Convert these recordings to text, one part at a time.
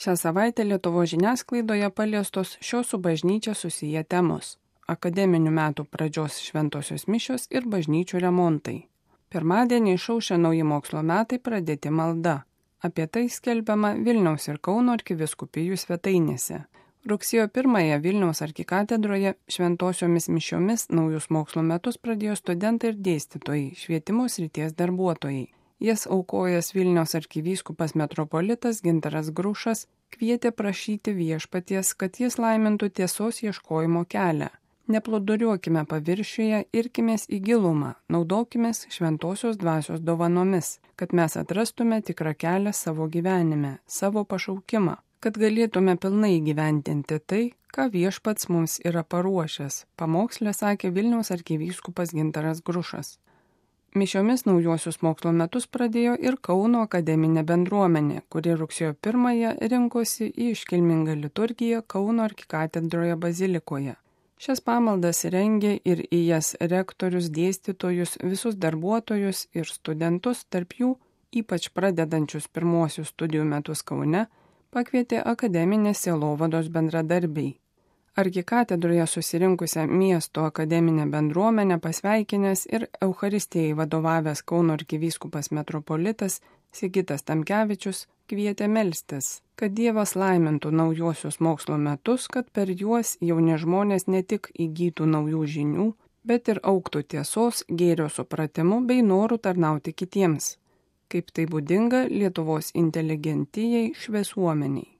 Šią savaitę Lietuvos žiniasklaidoje paliestos šios su bažnyčia susiję temos – akademinių metų pradžios šventosios mišios ir bažnyčių remontai. Pirmadienį išaušę nauji mokslo metai pradėti malda. Apie tai skelbiama Vilniaus ir Kauno arkivyskupijų svetainėse. Rugsėjo 1-ąją Vilniaus arkikatedroje šventosiomis mišiomis naujus mokslo metus pradėjo studentai ir dėstytojai, švietimo srities darbuotojai. Jas aukojęs Vilniaus arkivyskupas metropolitas Gintaras Grušas kvietė prašyti viešpaties, kad jis laimintų tiesos ieškojimo kelią. Neplūduriuokime paviršiuje, irkimės į gilumą, naudokimės šventosios dvasios dovanomis, kad mes atrastume tikrą kelią savo gyvenime, savo pašaukimą, kad galėtume pilnai įgyvendinti tai, ką viešpats mums yra paruošęs, pamoksle sakė Vilniaus arkivyskupas Gintaras Grušas. Mišiomis naujuosius mokslo metus pradėjo ir Kauno akademinė bendruomenė, kuri rugsėjo 1-ąją rinkosi į iškilmingą liturgiją Kauno arkikatedroje bazilikoje. Šias pamaldas rengė ir į jas rektorius, dėstytojus, visus darbuotojus ir studentus, tarp jų, ypač pradedančius pirmuosius studijų metus Kaune, pakvietė akademinės sielovados bendradarbiai. Arkikatedroje susirinkusią miesto akademinę bendruomenę pasveikinęs ir Eucharistijai vadovavęs Kauno arkivyskupas metropolitas Sigitas Tamkevičius kvietė melstis, kad Dievas laimintų naujuosius mokslo metus, kad per juos jauni žmonės ne tik įgytų naujų žinių, bet ir augtų tiesos, gėrio supratimu bei noru tarnauti kitiems, kaip tai būdinga Lietuvos inteligentijai šviesuomeniai.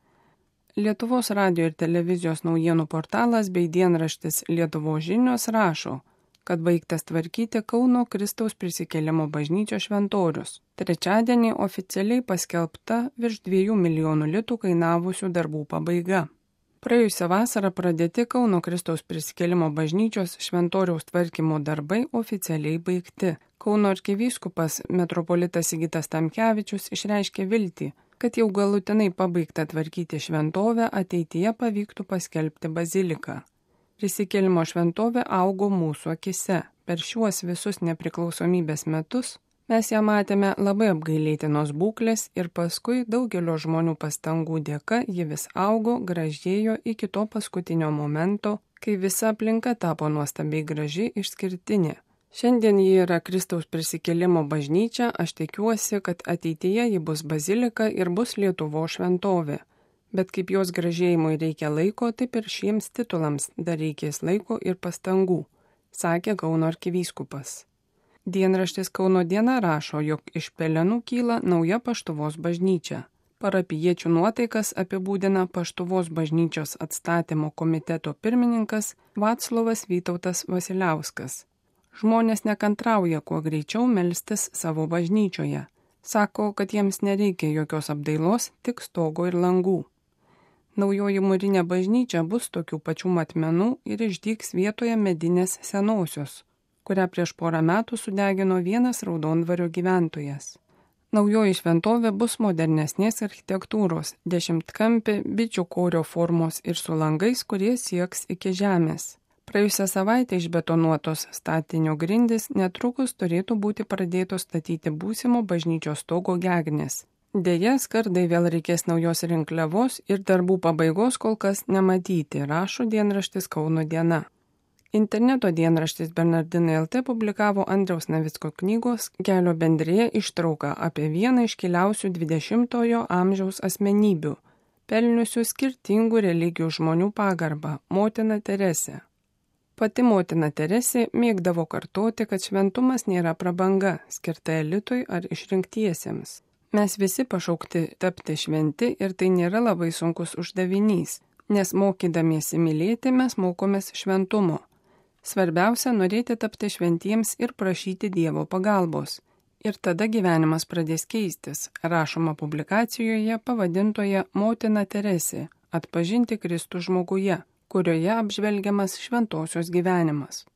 Lietuvos radijo ir televizijos naujienų portalas bei dienraštis Lietuvos žinios rašo, kad baigtas tvarkyti Kauno Kristaus prisikėlimo bažnyčios šventorius. Trečiadienį oficialiai paskelbta virš 2 milijonų litų kainavusių darbų pabaiga. Praėjusią vasarą pradėti Kauno Kristaus prisikėlimo bažnyčios šventoriaus tvarkymo darbai oficialiai baigti. Kauno arkivyskupas metropolitas Sigitas Tamkevičius išreiškė viltį, kad jau galutinai pabaigta tvarkyti šventovę ateityje pavyktų paskelbti baziliką. Prisikėlimo šventovė augo mūsų akise. Per šiuos visus nepriklausomybės metus mes ją matėme labai apgailėtinos būklės ir paskui daugelio žmonių pastangų dėka ji vis augo, gražėjo iki to paskutinio momento, kai visa aplinka tapo nuostabiai graži, išskirtinė. Šiandien ji yra Kristaus prisikėlimo bažnyčia, aš tikiuosi, kad ateityje ji bus bazilika ir bus Lietuvos šventovė. Bet kaip jos gražėjimui reikia laiko, taip ir šiems titulams dar reikės laiko ir pastangų, sakė Kauno arkivyskupas. Dienraštis Kauno diena rašo, jog iš pelenų kyla nauja Paštuvos bažnyčia. Parapijiečių nuotaikas apibūdina Paštuvos bažnyčios atstatymo komiteto pirmininkas Vaclovas Vytautas Vasiliauskas. Žmonės nekantrauja kuo greičiau melstis savo bažnyčioje. Sako, kad jiems nereikia jokios apdailos, tik stogo ir langų. Naujoji mūrinė bažnyčia bus tokių pačių matmenų ir išdygs vietoje medinės senosios, kurią prieš porą metų sudegino vienas Raudondvario gyventojas. Naujoji šventovė bus modernesnės architektūros, 10-kampė bičių korio formos ir su langais, kurie sieks iki žemės. Praėjusią savaitę išbetonuotos statinio grindys netrukus turėtų būti pradėtos statyti būsimo bažnyčios stogo gegnės. Deja, skardai vėl reikės naujos rinkliavos ir darbų pabaigos kol kas nematyti, rašo dienraštis Kauno diena. Interneto dienraštis Bernardinai LT publikavo Andriaus Navicko knygos Kelio bendrija ištrauką apie vieną iškiliausių 20-ojo amžiaus asmenybių, pelniusių skirtingų religijų žmonių pagarbą, motiną Teresę. Pati motina Teresė mėgdavo kartoti, kad šventumas nėra prabanga, skirta elitui ar išrinktiesiems. Mes visi pašaukti tapti šventi ir tai nėra labai sunkus uždavinys, nes mokydamiesi mylėti mes mokomės šventumo. Svarbiausia norėti tapti šventiems ir prašyti Dievo pagalbos. Ir tada gyvenimas pradės keistis, rašoma publikacijoje pavadintoje Motina Teresė – atpažinti Kristų žmoguje, kurioje apžvelgiamas šventosios gyvenimas.